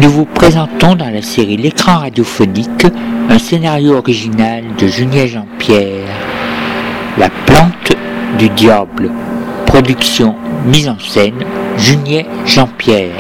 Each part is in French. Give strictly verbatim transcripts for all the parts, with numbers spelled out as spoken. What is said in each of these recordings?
Nous vous présentons dans la série L'écran radiophonique un scénario original de Junier Jean-Pierre, La plante du diable, production, mise en scène, Junier Jean-Pierre.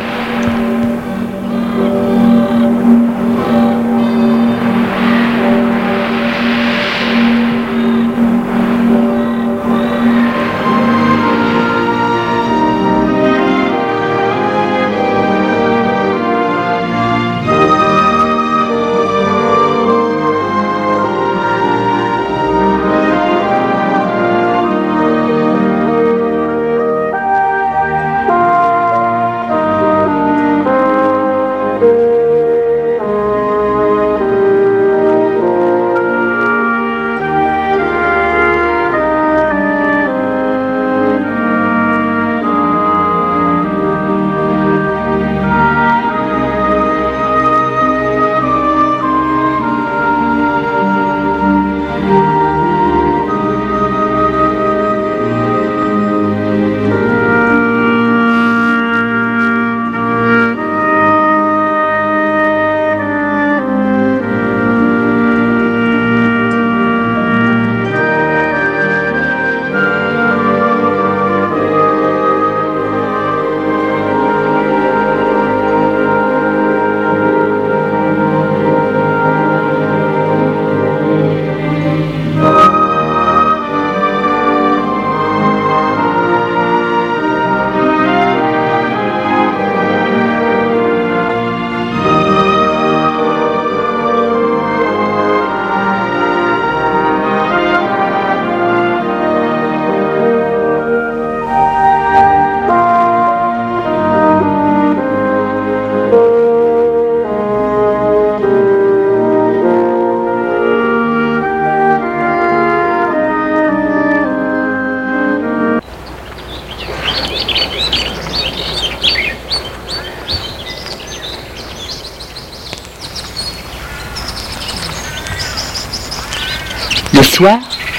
Le soir,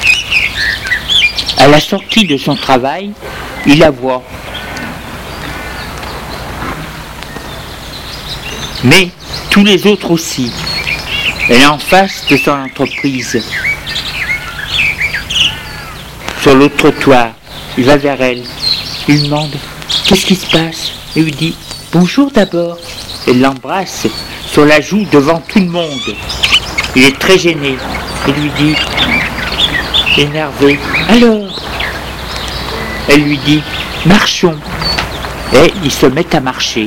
à la sortie de son travail, il la voit. Mais tous les autres aussi. Elle est en face de son entreprise. Sur le trottoir, il va vers elle. Il lui demande « Qu'est-ce qui se passe ?» Et lui dit « Bonjour d'abord ». Elle l'embrasse sur la joue devant tout le monde. Il est très gêné. Il lui dit, énervé, alors? Elle lui dit, marchons. Et ils se mettent à marcher.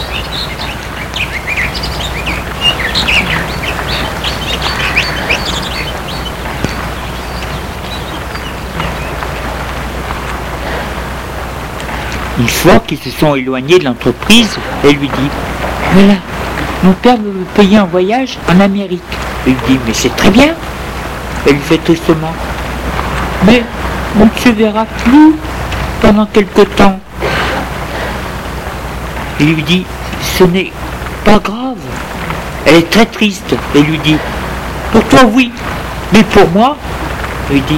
Une fois qu'ils se sont éloignés de l'entreprise, elle lui dit, voilà, mon père veut me payer un voyage en Amérique. Il lui dit, mais c'est très bien. Elle lui fait tristement, mais on ne se verra plus pendant quelque temps. Il lui dit, ce n'est pas grave. Elle est très triste et lui dit, pour toi oui, mais pour moi, il lui dit,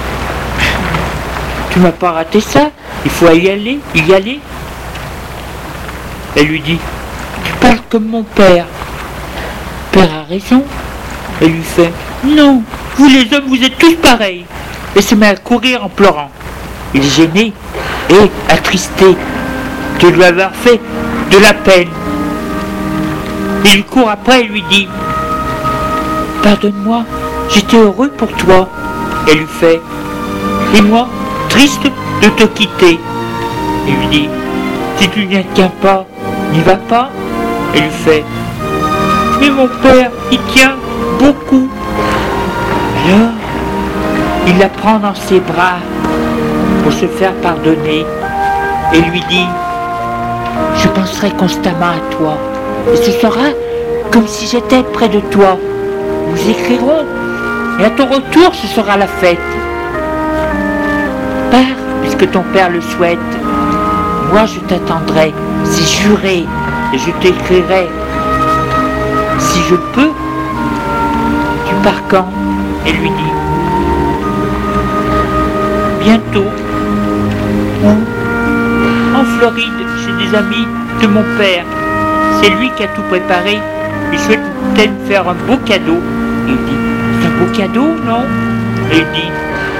tu m'as pas raté ça, il faut y aller, y aller. Elle lui dit, tu parles comme mon père. Père a raison. Elle lui fait, non, vous les hommes, vous êtes tous pareils. Et se met à courir en pleurant. Il est gêné et attristé de lui avoir fait de la peine. Il lui court après et lui dit, pardonne-moi, j'étais heureux pour toi. Elle lui fait, et moi, triste de te quitter. Il lui dit, si tu n'y tiens pas, n'y va pas. Elle lui fait, mais mon père, il tient beaucoup. Alors, il la prend dans ses bras pour se faire pardonner et lui dit, je penserai constamment à toi et ce sera comme si j'étais près de toi. Nous écrirons et à ton retour ce sera la fête. Pars puisque ton père le souhaite. Moi je t'attendrai, c'est juré, et je t'écrirai. Si je peux, tu pars quand? Elle lui dit, bientôt. Où? En Floride, chez des amis de mon père. c'est lui qui a tout préparé. Il souhaitait me faire un beau cadeau. Il dit, c'est un beau cadeau, non? Et il dit,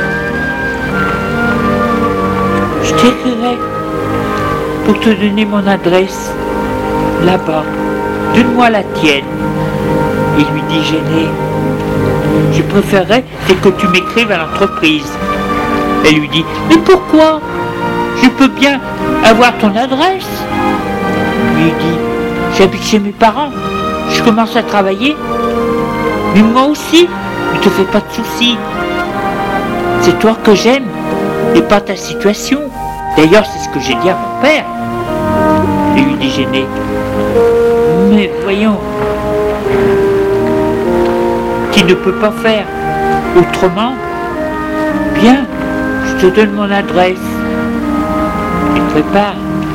je t'écrirai pour te donner mon adresse là-bas. Donne-moi la tienne. Il lui dit gêné, je préférerais c'est que tu m'écrives à l'entreprise. Elle lui dit, mais pourquoi? Je peux bien avoir ton adresse. Lui dit, j'habite chez mes parents, je commence à travailler, mais moi aussi, ne te fais pas de soucis. C'est toi que j'aime et pas ta situation. D'ailleurs, c'est ce que j'ai dit à mon père. Et lui dit gêné, mais voyons, tu ne peux pas faire autrement. Bien, je te donne mon adresse. Il prépare.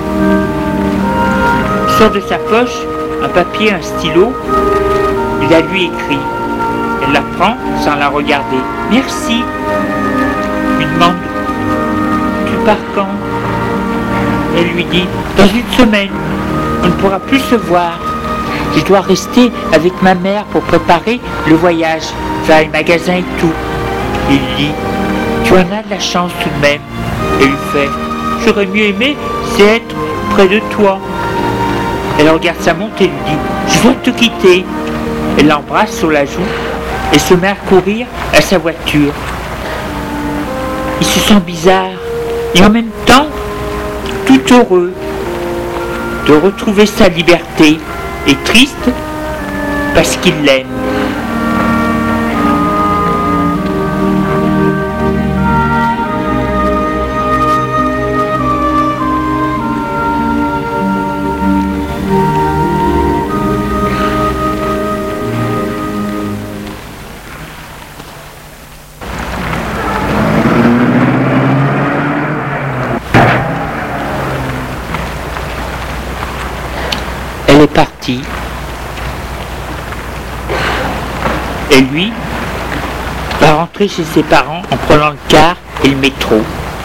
Il sort de sa poche un papier, un stylo. Il la lui écrit. Elle la prend sans la regarder. Merci. Il demande, tu pars quand? Elle lui dit, dans une semaine. On ne pourra plus se voir. Je dois rester avec ma mère pour préparer le voyage, faire les magasins et tout. Il dit, tu en as de la chance tout de même. Elle lui fait, j'aurais mieux aimé, c'est être près de toi. Elle regarde sa montre et lui dit, je dois te quitter. Elle l'embrasse sur la joue et se met à courir à sa voiture. Il se sent bizarre et en même temps tout heureux de retrouver sa liberté et triste parce qu'il l'aime. Elle est partie. Et lui va rentrer chez ses parents en prenant le car et le métro.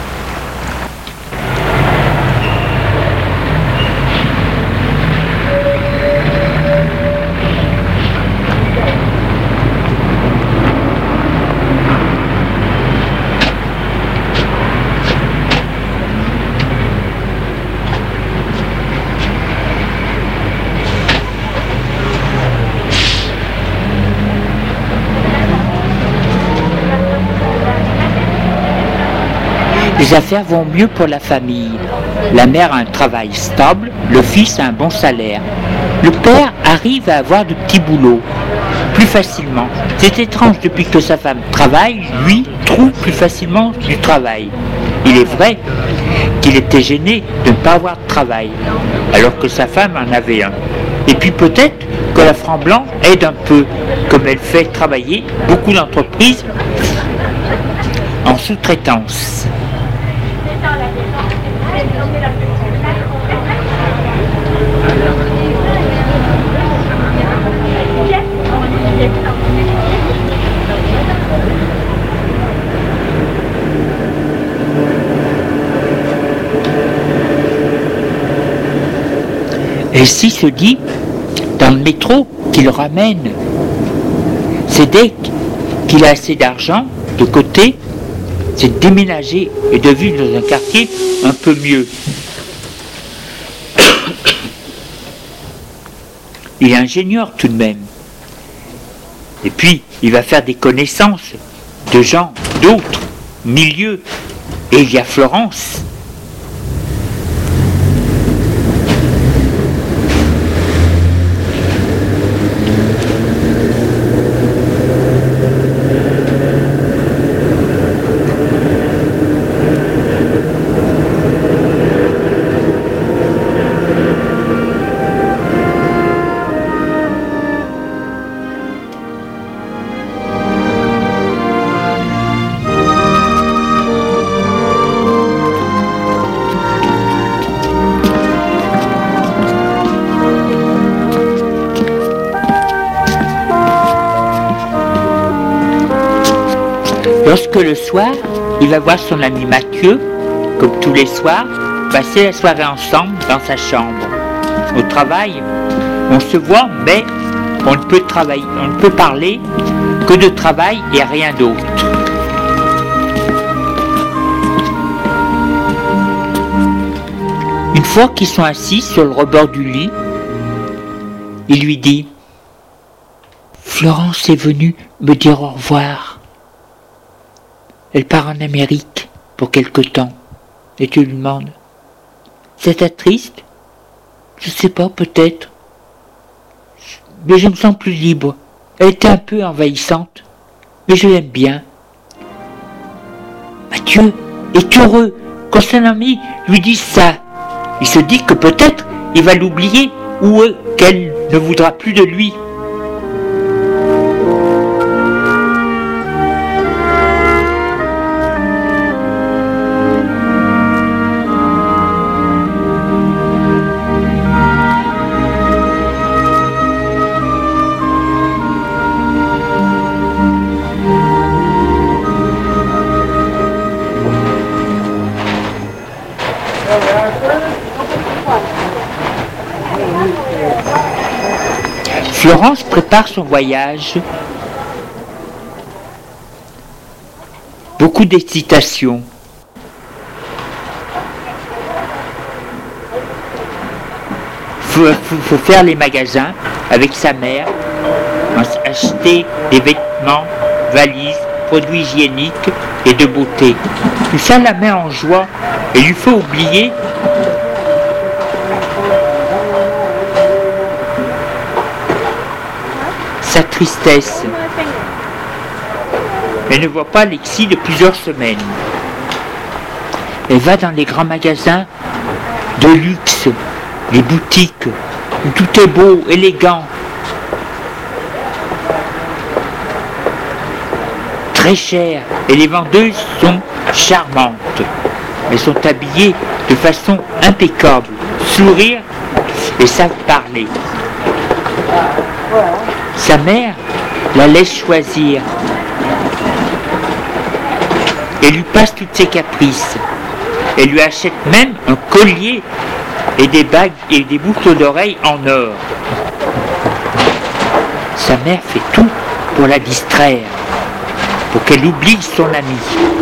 Les affaires vont mieux pour la famille. La mère a un travail stable, le fils a un bon salaire. Le père arrive à avoir de petits boulots, plus facilement. C'est étrange, depuis que sa femme travaille, lui trouve plus facilement du travail. Il est vrai qu'il était gêné de ne pas avoir de travail, alors que sa femme en avait un. Et puis peut-être que la franc blanc aide un peu, comme elle fait travailler beaucoup d'entreprises en sous-traitance. Et si se dit, dans le métro qui le ramène, c'est dès qu'il a assez d'argent de côté, c'est de déménager et de vivre dans un quartier un peu mieux. Il est ingénieur tout de même. Et puis, il va faire des connaissances de gens d'autres milieux. Et il y a Florence. Lorsque le soir, il va voir son ami Mathieu, comme tous les soirs, passer la soirée ensemble dans sa chambre. Au travail, On se voit, mais on ne peut travailler, on ne peut parler que de travail et rien d'autre. Une fois qu'ils sont assis sur le rebord du lit, il lui dit « Florence est venue me dire au revoir. Elle part en Amérique pour quelque temps. » Et tu lui demandes « C'est triste ? Je sais pas, peut-être. Mais je me sens plus libre. Elle était un peu envahissante, mais je l'aime bien. » Mathieu est heureux quand son ami lui dit ça. Il se dit que peut-être il va l'oublier ou qu'elle ne voudra plus de lui. Florence prépare son voyage. Beaucoup d'excitation. Il faut, faut, faut faire les magasins avec sa mère, acheter des vêtements, valises, produits hygiéniques et de beauté. Tout ça la met en joie et lui fait oublier sa tristesse. Elle ne voit pas Alexis de plusieurs semaines. Elle va dans les grands magasins de luxe, les boutiques où tout est beau, élégant, très cher, et les vendeuses sont charmantes. Elles sont habillées de façon impeccable, sourire et savent parler. Sa mère la laisse choisir et lui passe toutes ses caprices. Elle lui achète même un collier et des bagues et des boucles d'oreilles en or. Sa mère fait tout pour la distraire, pour qu'elle oublie son ami.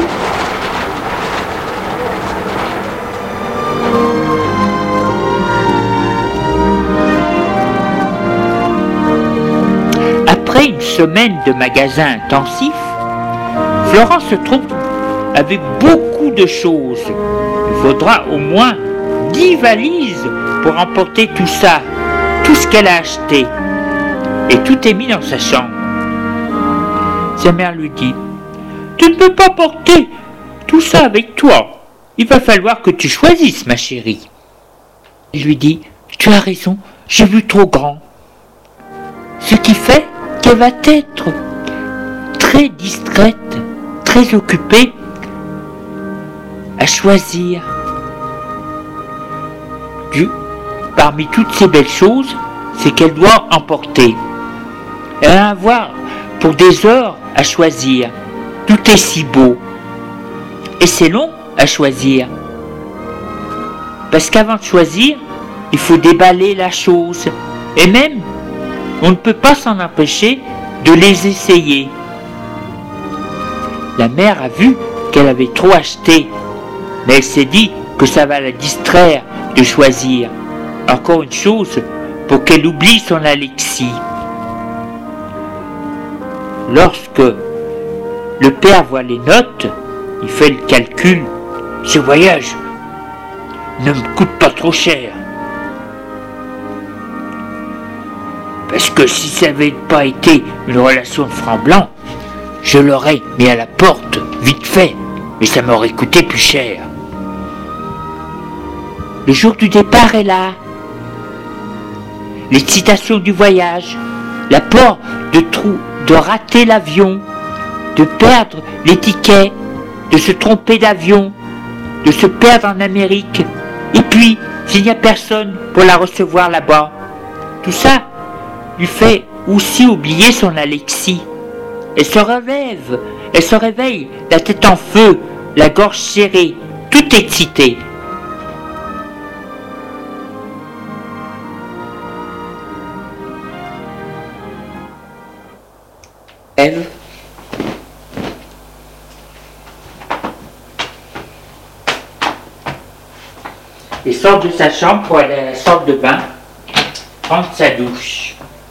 Après une semaine de magasins intensifs, Florence se trouve avec beaucoup de choses. Il faudra au moins dix valises pour emporter tout ça, tout ce qu'elle a acheté. Et tout est mis dans sa chambre. Sa mère lui dit « Tu ne peux pas porter tout ça avec toi. Il va falloir que tu choisisses, ma chérie. » Il lui dit « Tu as raison, j'ai vu trop grand. » Ce qui fait qu'elle va être très distraite, très occupée à choisir. Du, parmi toutes ces belles choses, c'est qu'elle doit emporter. Elle va avoir pour des heures à choisir. Tout est si beau. Et c'est long à choisir. Parce qu'avant de choisir, il faut déballer la chose. Et même, on ne peut pas s'en empêcher de les essayer. La mère a vu qu'elle avait trop acheté, mais elle s'est dit que ça va la distraire de choisir. Encore une chose, pour qu'elle oublie son Alexis. Lorsque le père voit les notes, il fait le calcul. Ce voyage ne me coûte pas trop cher. Parce que si ça n'avait pas été une relation de franc blanc, je l'aurais mis à la porte, vite fait, mais ça m'aurait coûté plus cher. Le jour du départ est là. L'excitation du voyage, la peur de, trou, de rater l'avion, de perdre les tickets, de se tromper d'avion, de se perdre en Amérique, et puis, s'il n'y a personne pour la recevoir là-bas, tout ça lui fait aussi oublier son Alexis. Elle se relève, elle se réveille, la tête en feu, la gorge serrée, toute excitée. et sort de sa chambre pour aller à la salle de bain, prendre sa douche.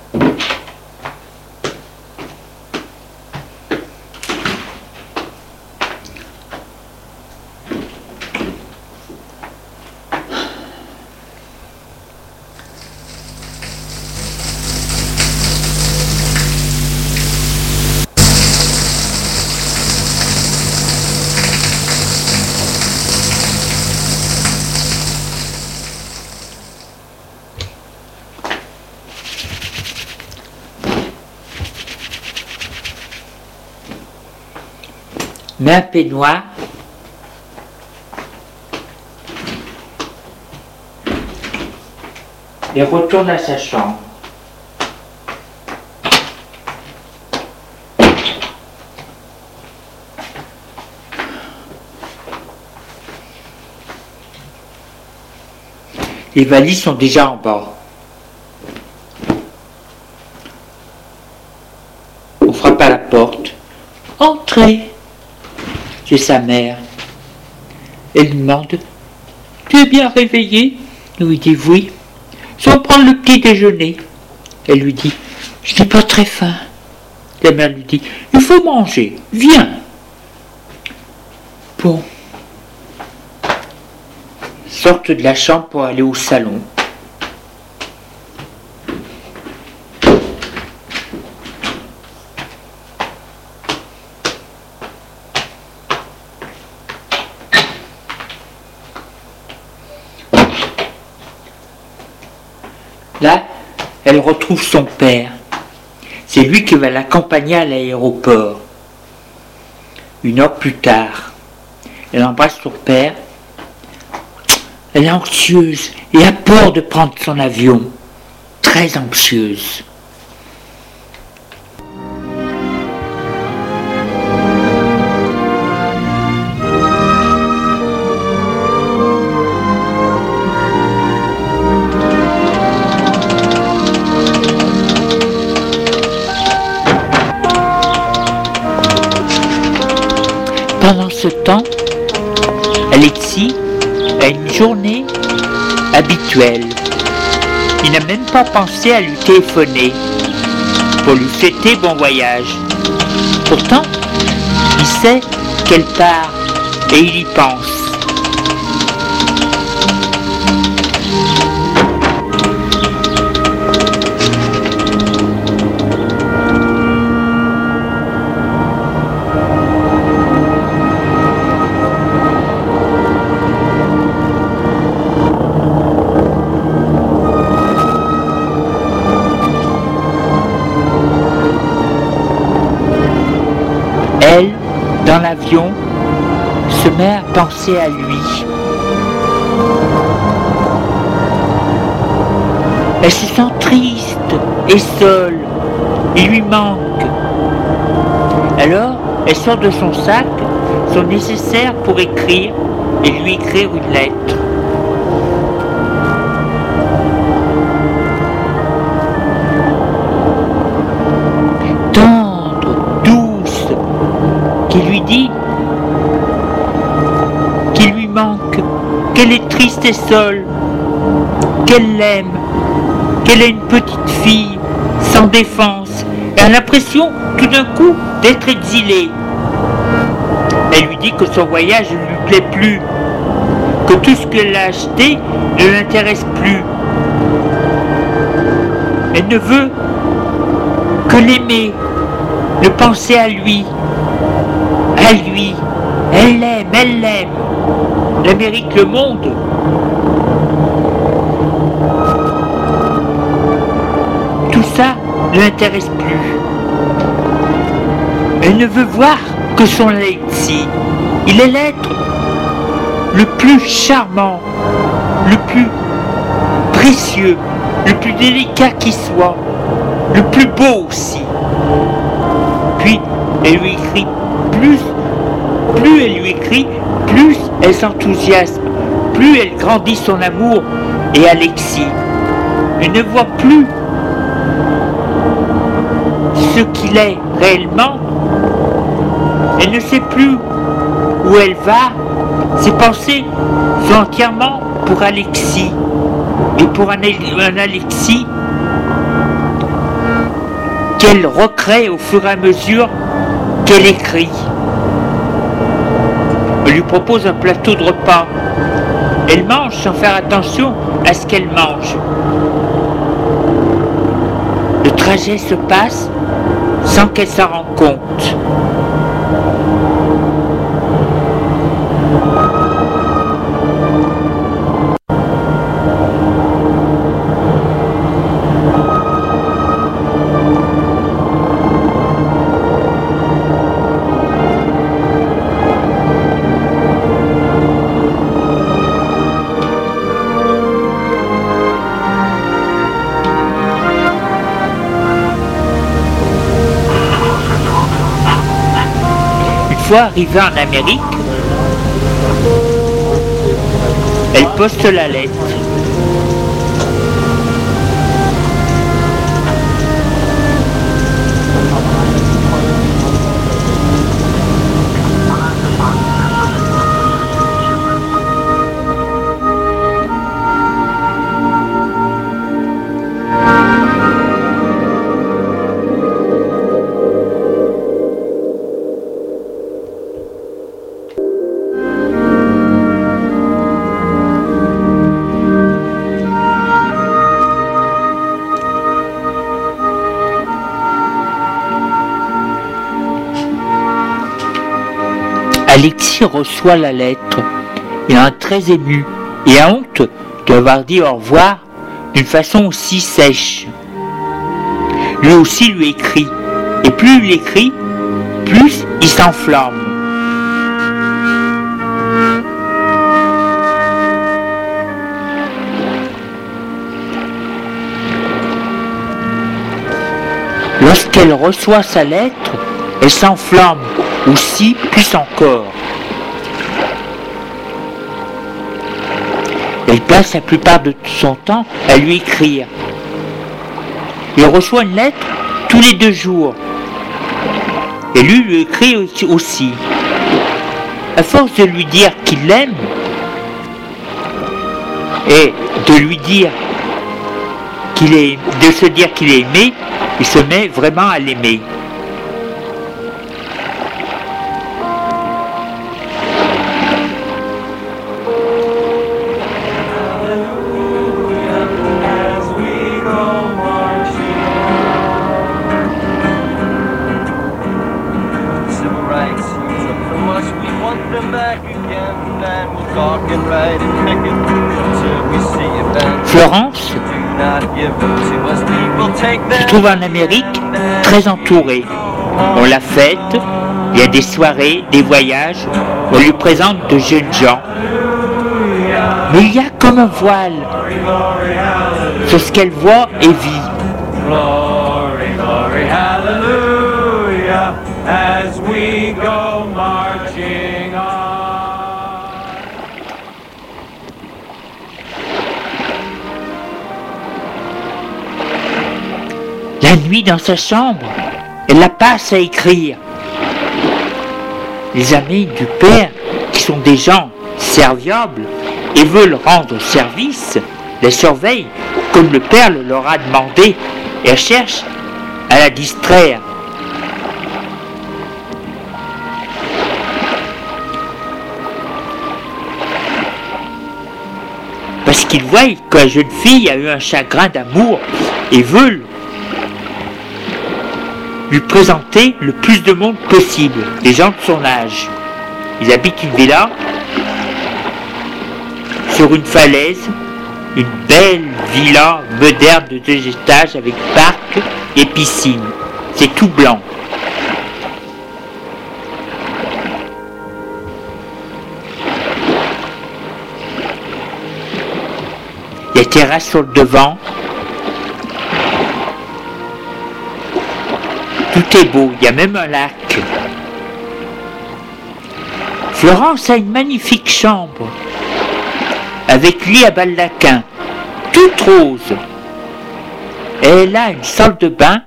Met un peignoir, et retourne à sa chambre. Les valises sont déjà en bas. On frappe à la porte. Entrez. C'est sa mère. Elle lui demande: tu es bien réveillé? Il lui dit oui. Je vais prendre le petit déjeuner. Elle lui dit: je n'ai pas très faim. La mère lui dit: il faut manger, viens. Bon. Sortent de la chambre pour aller au salon. Là, elle retrouve son père. C'est lui qui va l'accompagner à l'aéroport. Une heure plus tard, elle embrasse son père. Elle est anxieuse et a peur de prendre son avion. Très anxieuse. Pendant ce temps, Alexis a une journée habituelle. Il n'a même pas pensé à lui téléphoner pour lui souhaiter bon voyage. Pourtant, il sait qu'elle part et il y pense. Elle, dans l'avion, se met à penser à lui. Elle se sent triste et seule. Il lui manque. Alors, elle sort de son sac son nécessaire pour écrire et lui écrire une lettre. Qui lui dit qu'il lui manque, qu'elle est triste et seule, qu'elle l'aime, qu'elle est une petite fille sans défense et a l'impression tout d'un coup d'être exilée. Elle lui dit que son voyage ne lui plaît plus, que tout ce qu'elle a acheté ne l'intéresse plus. Elle ne veut que l'aimer, de penser à lui. À lui, elle l'aime, elle l'aime. L'Amérique, le monde. Tout ça ne l'intéresse plus. Elle ne veut voir que son Alexis. Il est l'être le plus charmant, le plus précieux, le plus délicat qui soit, le plus beau aussi. Puis, elle lui écrit plus, plus elle lui écrit, plus elle s'enthousiasme, plus elle grandit son amour. Et Alexis, elle ne voit plus ce qu'il est réellement. Elle ne sait plus où elle va. Ses pensées sont entièrement pour Alexis. Et pour un, un Alexis qu'elle recrée au fur et à mesure qu'elle écrit. On lui propose un plateau de repas. Elle mange sans faire attention à ce qu'elle mange. Le trajet se passe sans qu'elle s'en rende compte. Une fois arrivée en Amérique, elle poste la lettre. Alexis reçoit la lettre. Il est très ému et a honte d'avoir dit au revoir d'une façon aussi sèche. Lui aussi lui écrit, et plus il écrit, plus il s'enflamme. Lorsqu'elle reçoit sa lettre, elle s'enflamme aussi plus encore. Elle passe la plupart de son temps à lui écrire. Il reçoit une lettre tous les deux jours. Et lui lui écrit aussi. À force de lui dire qu'il l'aime et de lui dire qu'il est, de se dire qu'il est aimé, il se met vraiment à l'aimer. Florence se trouve en Amérique très entourée. On la fête, il y a des soirées, des voyages, on lui présente de jeunes gens. Mais il y a comme un voile sur ce qu'elle voit et vit. As we go marching on. La nuit dans sa chambre, elle la passe à écrire. Les amis du père, qui sont des gens serviables et veulent rendre service, la surveillent comme le père le leur a demandé et elle cherche à la distraire. Parce qu'ils voient que la jeune fille a eu un chagrin d'amour et veulent lui présenter le plus de monde possible, les gens de son âge. Ils habitent une villa sur une falaise, une belle villa moderne de deux étages avec parc et piscine. C'est tout blanc. Il y a terrasse sur le devant. Tout est beau, il y a même un lac. Florence a une magnifique chambre, avec lit à baldaquin, toute rose. Et elle a une salle de bain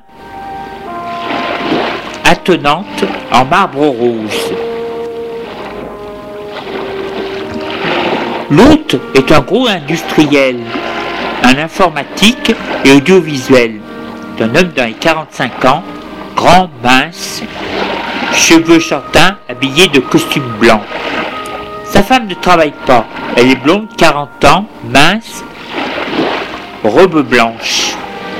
attenante en marbre rose. L'autre est un gros industriel, un informatique et audiovisuel, un homme dans les quarante-cinq ans, grand, mince, cheveux châtains, habillé de costume blanc. Sa femme ne travaille pas, elle est blonde, quarante ans, mince, robe blanche.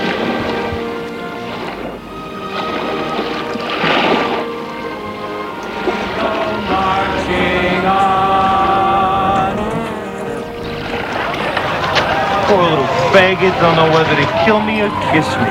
Poor little faggot, don't know whether to kill me or kiss me.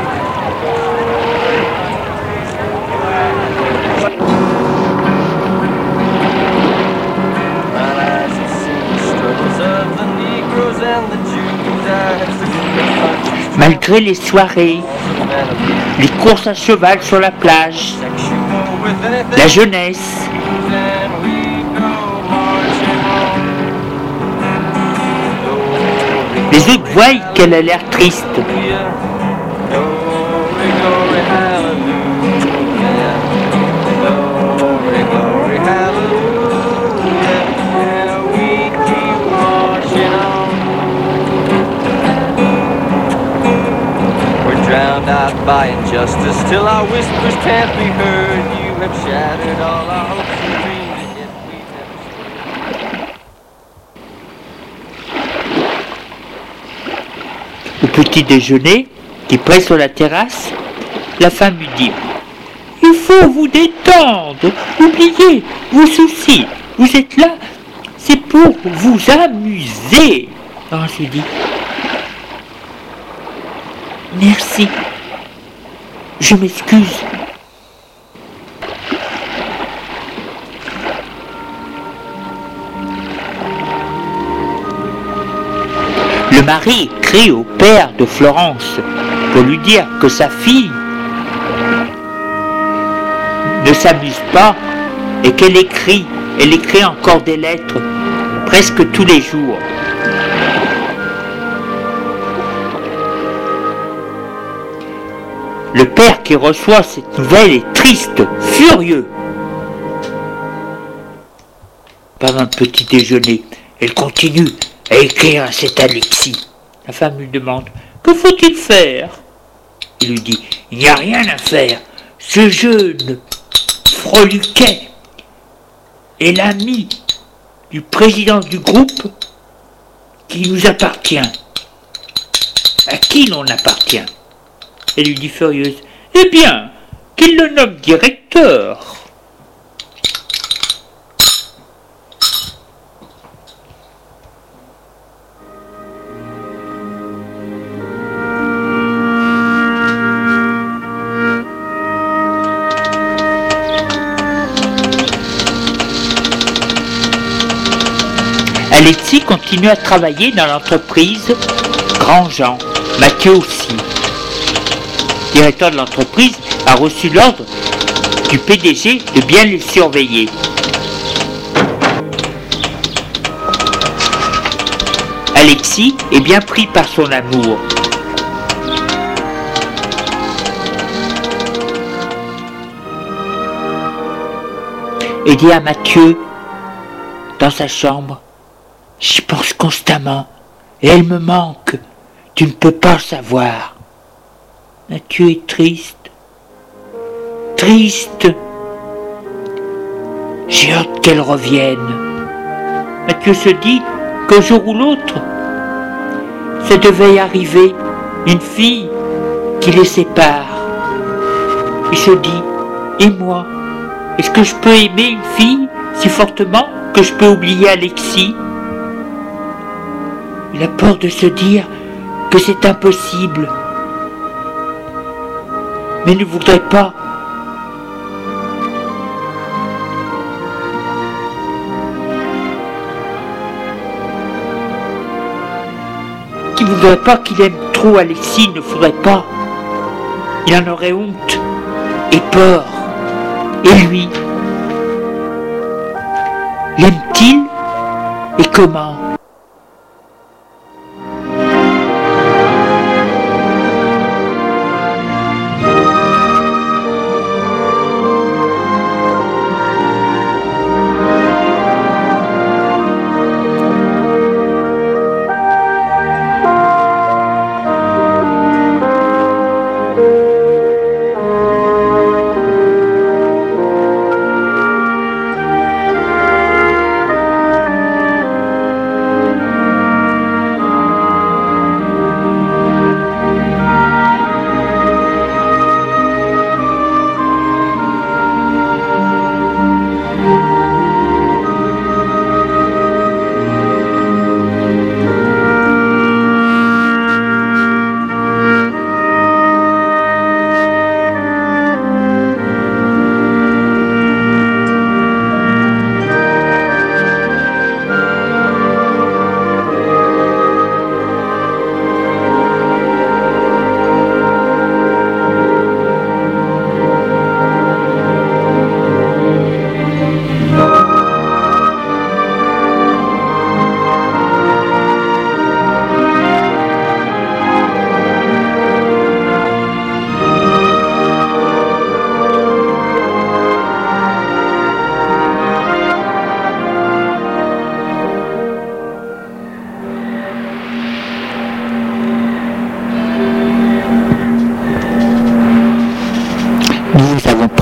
Malgré les soirées, les courses à cheval sur la plage, la jeunesse, les autres voient qu'elle a l'air triste. Drowned out by injustice till our whispers can't be heard. You have shattered all our hopes and dreams, and yet we've never. Au petit déjeuner, qui près sur la terrasse, la femme lui dit « Il faut vous détendre, oubliez vos soucis, vous êtes là, c'est pour vous amuser. » Alors je lui dis « Merci, je m'excuse. » Le mari écrit au père de Florence pour lui dire que sa fille ne s'amuse pas et qu'elle écrit, elle écrit encore des lettres presque tous les jours. Le père qui reçoit cette nouvelle est triste, furieux. Pendant un petit déjeuner, elle continue à écrire à cet Alexis. La femme lui demande « Que faut-il faire ?» Il lui dit « Il n'y a rien à faire. Ce jeune Freluquet est l'ami du président du groupe qui nous appartient. À qui l'on appartient ?» Elle lui dit furieuse « Eh bien, qu'il le nomme directeur. » Alexis continue à travailler dans l'entreprise Grandjean, Mathieu aussi. Le directeur de l'entreprise a reçu l'ordre du P D G de bien les surveiller. Alexis est bien pris par son amour. Et dit à Mathieu, dans sa chambre, « J'y pense constamment, et elle me manque, tu ne peux pas savoir. » Mathieu est triste, triste. J'ai hâte qu'elle revienne. Mathieu se dit qu'un jour ou l'autre, ça devait y arriver, une fille qui les sépare. Il se dit, et moi, est-ce que je peux aimer une fille si fortement que je peux oublier Alexis? Il a peur de se dire que c'est impossible. Mais ne voudrait pas. Qui ne voudrait pas qu'il aime trop Alexis, ne faudrait pas. Il en aurait honte et peur. Et lui, l'aime-t-il et comment?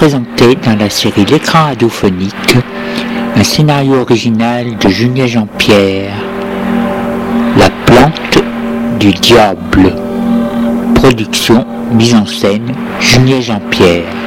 présentait dans la série L'écran radiophonique un scénario original de Julien Jean-Pierre, La plante du diable. Production, mise en scène, Julien Jean-Pierre.